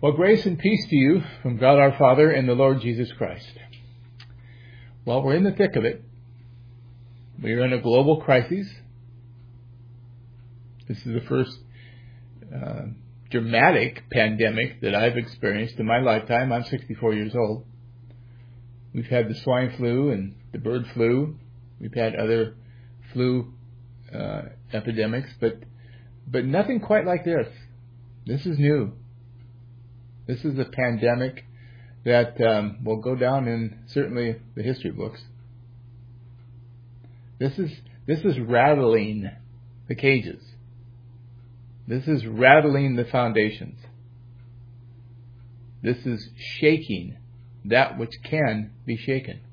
Well, grace and peace to you from God our Father and the Lord Jesus Christ. Well, we're in the thick of it. We are in a global crisis. This is the first dramatic pandemic that I've experienced in my lifetime. I'm 64 years old. We've had the swine flu and the bird flu. We've had other flu epidemics, but nothing quite like this. This is new. This is a pandemic that will go down in certainly the history books. This is rattling the cages. This is rattling the foundations. This is shaking that which can be shaken.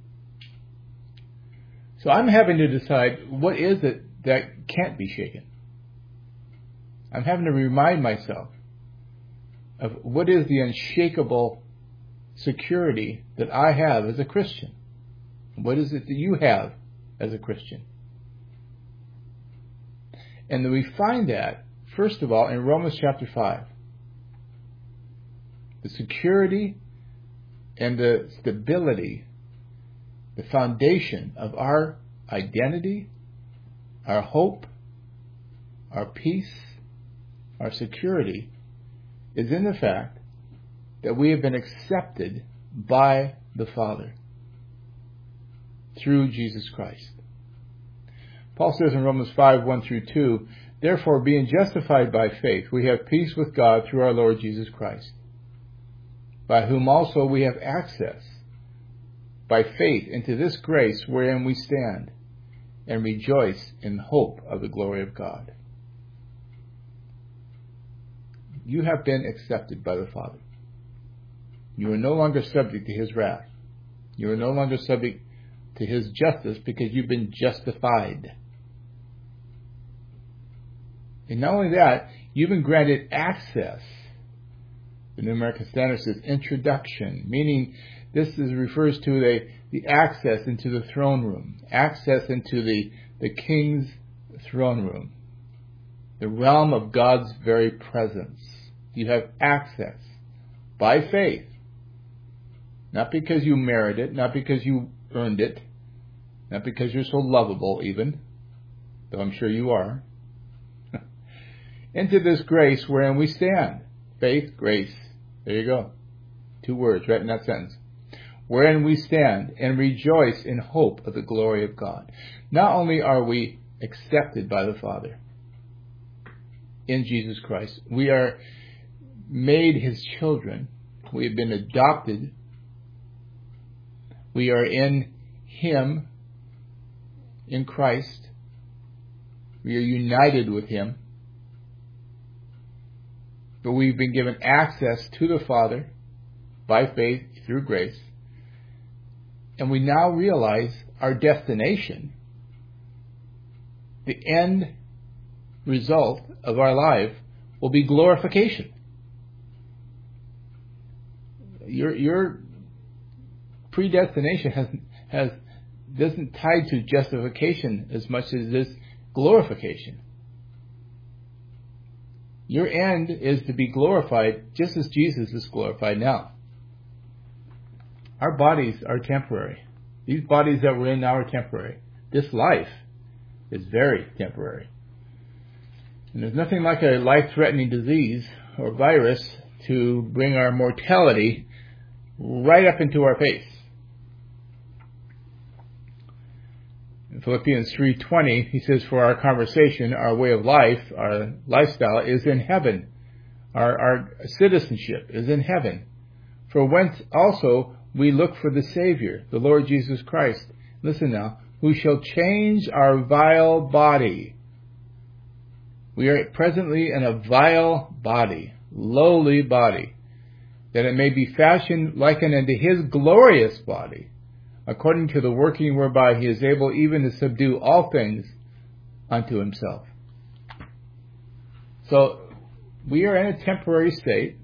So I'm having to decide, what is it that can't be shaken? I'm having to remind myself of what is the unshakable security that I have as a Christian. What is it that you have as a Christian? And we find that, first of all, in Romans chapter 5. The security and the stability, the foundation of our identity, our hope, our peace, our security is in the fact that we have been accepted by the Father through Jesus Christ. Paul says in Romans 5, 1 through 2, "Therefore, being justified by faith, we have peace with God through our Lord Jesus Christ, by whom also we have access by faith into this grace wherein we stand, and rejoice in hope of the glory of God." You have been accepted by the Father. You are no longer subject to His wrath. You are no longer subject to His justice because you've been justified. And not only that, you've been granted access. The New American Standard says introduction, meaning this refers to the access into the throne room, access into the King's throne room, the realm of God's very presence. You have access by faith, not because you merit it, not because you earned it, not because you're so lovable even, though I'm sure you are, into this grace wherein we stand. Faith, grace. There you go. 2 words right in that sentence. Wherein we stand and rejoice in hope of the glory of God. Not only are we accepted by the Father in Jesus Christ, we are made His children. We have been adopted. We are in Him, in Christ. We are united with Him. But we've been given access to the Father by faith through grace. And we now realize our destination, the end result of our life, will be glorification. Your predestination doesn't tie to justification as much as this glorification. Your end is to be glorified just as Jesus is glorified now. Our bodies are temporary. These bodies that we're in now are temporary. This life is very temporary. And there's nothing like a life-threatening disease or virus to bring our mortality right up into our face. In Philippians 3:20, he says, "For our conversation, our way of life, our lifestyle is in heaven. Our citizenship is in heaven. For whence also we look for the Savior, the Lord Jesus Christ." Listen now, "who shall change our vile body." We are presently in a vile body, lowly body, that it may be fashioned likened unto His glorious body, according to the working whereby He is able even to subdue all things unto Himself. So we are in a temporary state,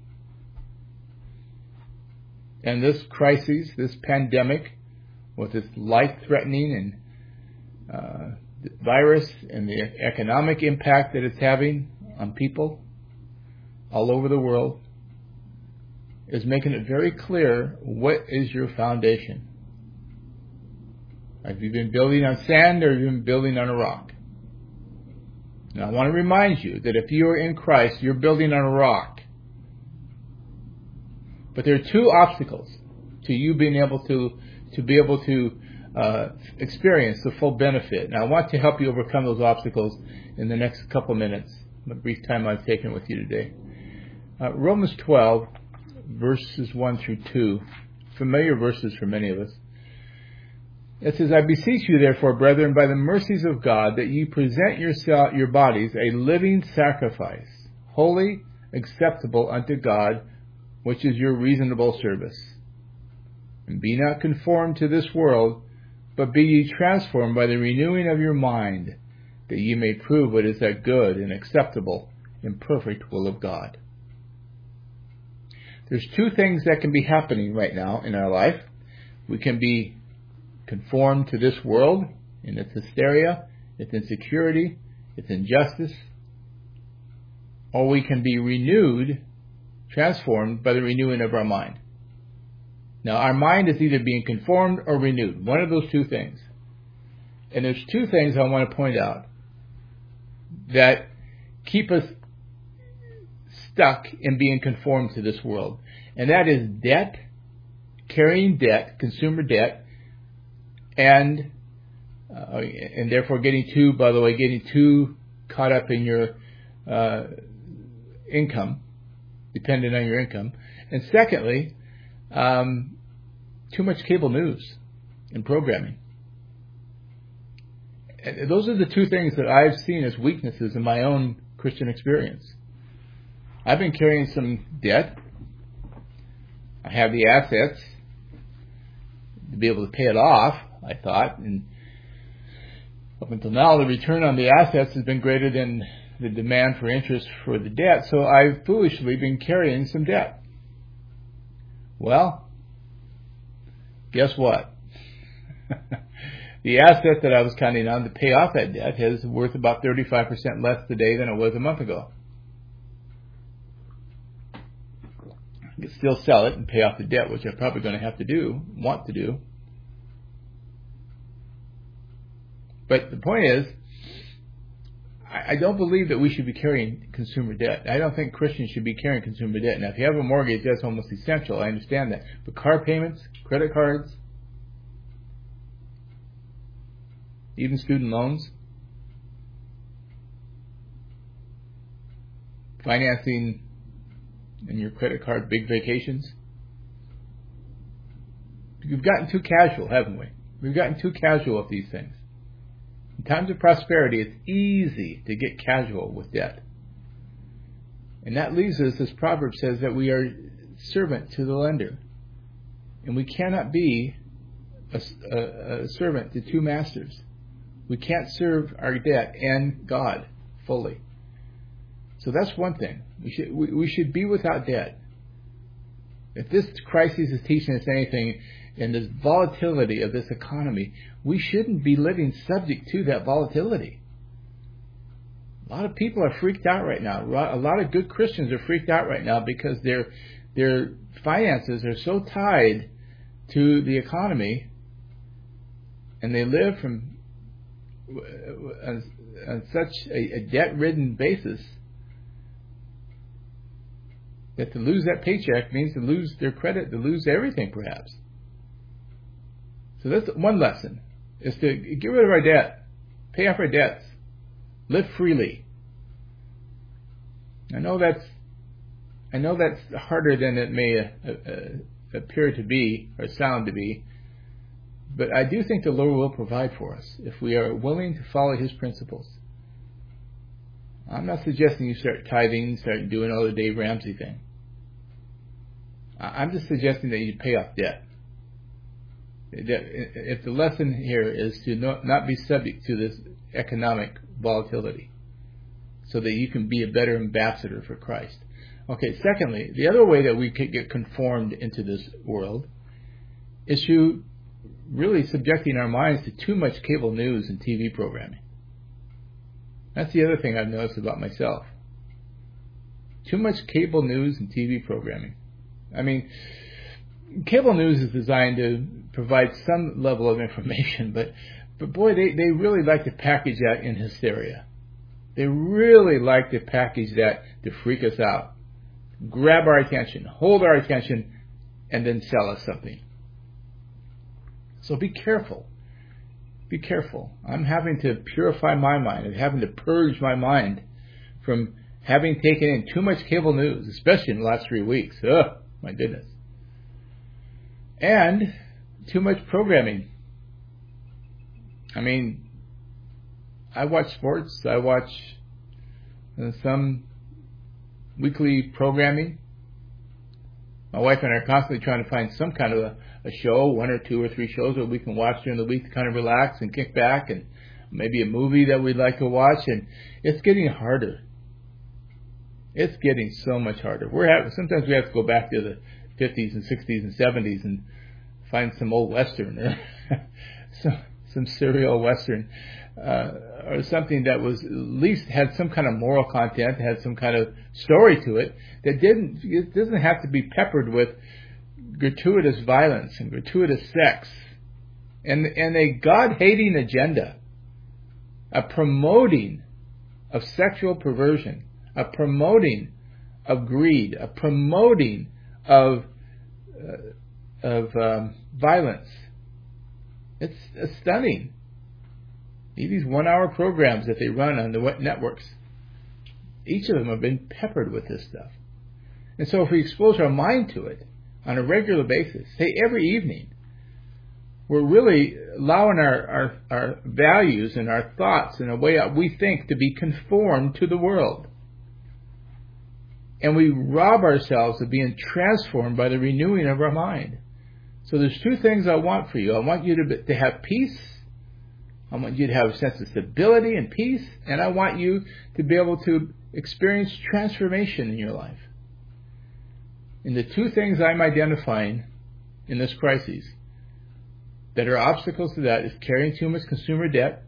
and this crisis, this pandemic, with its life-threatening and virus and the economic impact that it's having on people all over the world, is making it very clear what is your foundation. Have you been building on sand or have you been building on a rock? Now I want to remind you that if you are in Christ, you're building on a rock. But there are two obstacles to you being able to experience the full benefit. Now I want to help you overcome those obstacles in the next couple minutes, the brief time I've taken with you today. Romans 12, verses 1 through 2, familiar verses for many of us. It says, I beseech you, therefore, brethren, by the mercies of God, that ye present your bodies a living sacrifice, holy, acceptable unto God, which is your reasonable service. And be not conformed to this world, but be ye transformed by the renewing of your mind, that ye may prove what is that good and acceptable and perfect will of God. There's two things that can be happening right now in our life. We can be conformed to this world in its hysteria, its insecurity, its injustice, or we can be renewed, transformed by the renewing of our mind. Now, our mind is either being conformed or renewed, one of those two things. And there's two things I want to point out that keep us stuck in being conformed to this world. And that is debt, carrying debt, consumer debt, and therefore getting too caught up in your income, dependent on your income. And secondly, too much cable news and programming. And those are the two things that I've seen as weaknesses in my own Christian experience. I've been carrying some debt. I have the assets to be able to pay it off, I thought. And up until now, the return on the assets has been greater than the demand for interest for the debt. So I've foolishly been carrying some debt. Well, guess what? The asset that I was counting on to pay off that debt is worth about 35% less today than it was a month ago. I can still sell it and pay off the debt, which I'm probably going to want to do. But the point is, I don't believe that we should be carrying consumer debt. I don't think Christians should be carrying consumer debt. Now, if you have a mortgage, that's almost essential. I understand that. But car payments, credit cards, even student loans, financing and your credit card big vacations. We've gotten too casual, haven't we? We've gotten too casual with these things. In times of prosperity, it's easy to get casual with debt. And that leaves us, as Proverbs says, that we are servant to the lender. And we cannot be a servant to two masters. We can't serve our debt and God fully. So that's one thing. We should be without debt. If this crisis is teaching us anything in this volatility of this economy, we shouldn't be living subject to that volatility. A lot of people are freaked out right now. A lot of good Christians are freaked out right now because their finances are so tied to the economy, and they live on such a debt-ridden basis that to lose that paycheck means to lose their credit, to lose everything perhaps. So that's one lesson, is to get rid of our debt, pay off our debts, live freely. I know that's harder than it may appear to be or sound to be, but I do think the Lord will provide for us if we are willing to follow His principles. I'm not suggesting you start tithing, start doing all the Dave Ramsey thing. I'm just suggesting that you pay off debt. If the lesson here is to not be subject to this economic volatility, so that you can be a better ambassador for Christ. Okay, secondly, the other way that we could get conformed into this world is through really subjecting our minds to too much cable news and TV programming. That's the other thing I've noticed about myself. Too much cable news and TV programming. I mean, cable news is designed to provide some level of information, but boy, they really like to package that in hysteria. They really like to package that to freak us out, grab our attention, hold our attention, and then sell us something. So be careful. Be careful. I'm having to purify my mind. I'm having to purge my mind from having taken in too much cable news, especially in the last 3 weeks. Oh, my goodness. And too much programming. I mean, I watch sports. I watch some weekly programming. My wife and I are constantly trying to find some kind of a show, 1 or 2 or 3 shows that we can watch during the week to kind of relax and kick back, and maybe a movie that we'd like to watch. And it's getting harder. It's getting so much harder. Sometimes we have to go back to the 50s and 60s and 70s and find some old Western, some serial Western, or something that was at least had some kind of moral content, had some kind of story to it, it doesn't have to be peppered with gratuitous violence and gratuitous sex and a God-hating agenda, a promoting of sexual perversion, a promoting of greed, a promoting of violence. It's stunning. These 1-hour programs that they run on the networks, each of them have been peppered with this stuff. And so if we expose our mind to it on a regular basis, say every evening, we're really allowing our values and our thoughts and the way we think to be conformed to the world. And we rob ourselves of being transformed by the renewing of our mind. So there's 2 things I want for you. I want you to have peace. I want you to have a sense of stability and peace. And I want you to be able to experience transformation in your life. And the 2 things I'm identifying in this crisis that are obstacles to that is carrying too much consumer debt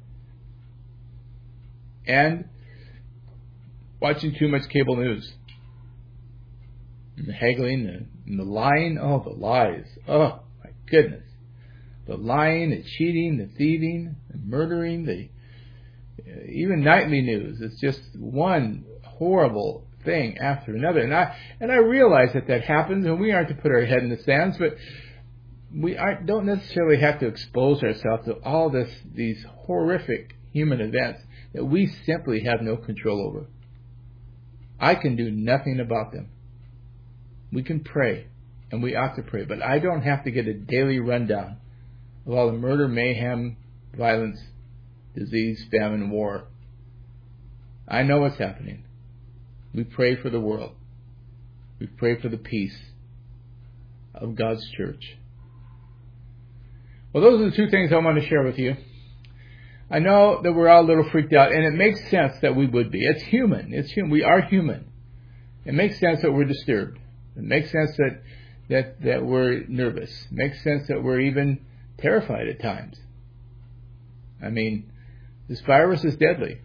and watching too much cable news. And the haggling and the lying. Oh, the lies. Oh, my goodness. The lying, the cheating, the thieving, the murdering, even nightly news. It's just one horrible thing after another. And I realize that happens, and we aren't to put our head in the sands, but we don't necessarily have to expose ourselves to all these horrific human events that we simply have no control over. I can do nothing about them. We can pray, and we ought to pray, but I don't have to get a daily rundown of all the murder, mayhem, violence, disease, famine, war. I know what's happening. We pray for the world. We pray for the peace of God's church. Well, those are the 2 things I want to share with you. I know that we're all a little freaked out, and it makes sense that we would be. It's human. We are human. It makes sense that we're disturbed. It makes sense that we're nervous. It makes sense that we're even terrified at times. I mean, this virus is deadly.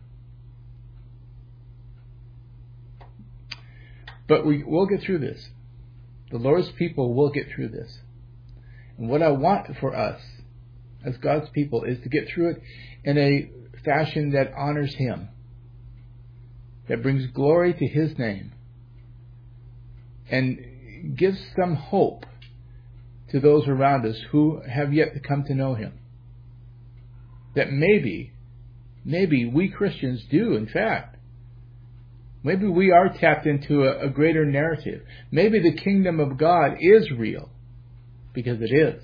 But we'll get through this. The Lord's people will get through this. And what I want for us as God's people is to get through it in a fashion that honors Him, that brings glory to His name, and gives some hope to those around us who have yet to come to know Him. That maybe we Christians do, in fact. Maybe we are tapped into a greater narrative. Maybe the kingdom of God is real, because it is.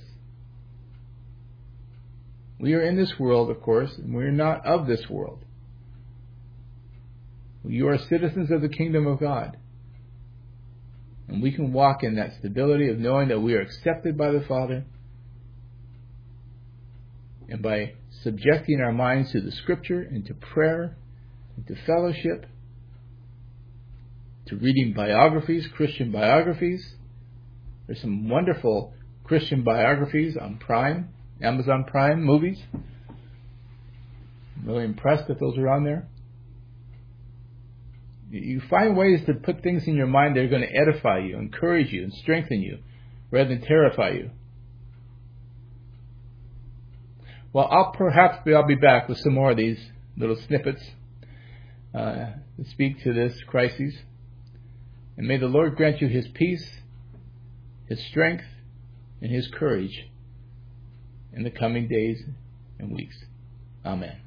We are in this world, of course, and we're not of this world. You are citizens of the kingdom of God. And we can walk in that stability of knowing that we are accepted by the Father. And by subjecting our minds to the Scripture and to prayer and to fellowship, to reading biographies, Christian biographies. There's some wonderful Christian biographies on Prime, Amazon Prime movies. I'm really impressed that those are on there. You find ways to put things in your mind that are going to edify you, encourage you, and strengthen you, rather than terrify you. Well, I'll be back with some more of these little snippets to speak to this crisis. And may the Lord grant you His peace, His strength, and His courage in the coming days and weeks. Amen.